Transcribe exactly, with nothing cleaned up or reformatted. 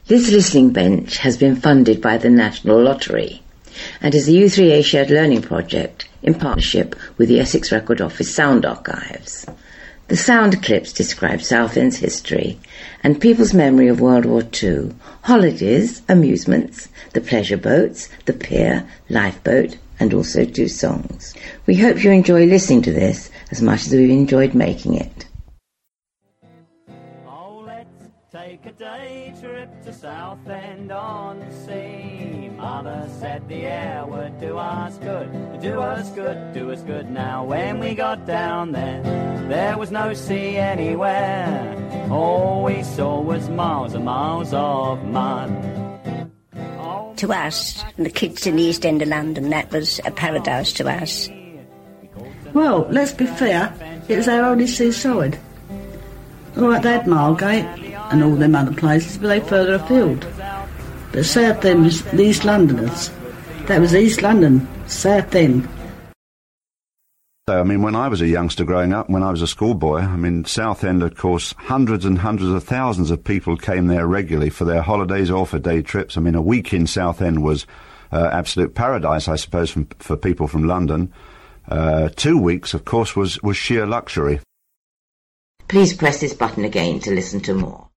This listening bench has been funded by the National Lottery and is the U three A Shared Learning Project in partnership with the Essex Record Office Sound Archives. The sound clips describe Southend's history and people's memory of World War Two, holidays, amusements, the pleasure boats, the pier, lifeboat, and also two songs. We hope you enjoy listening to this as much as we've enjoyed making it. Oh, let's take a day trip to Southend on Sea. Mother said the air would do us good, do us good, do us good. Now when we got down there, there was no sea anywhere. All we saw was miles and miles of mud. To us, and the kids in the East End of London, that was a paradise to us. Well, let's be fair, it was our only seaside. All right, they had Margate and all them other places, but they further afield. But Southend was the East Londoners. That was East London, Southend. So, I mean, when I was a youngster growing up, when I was a schoolboy, I mean, Southend, of course, hundreds and hundreds of thousands of people came there regularly for their holidays or for day trips. I mean, a week in Southend was uh, absolute paradise, I suppose, from, for people from London. Uh, two weeks, of course, was, was sheer luxury. Please press this button again to listen to more.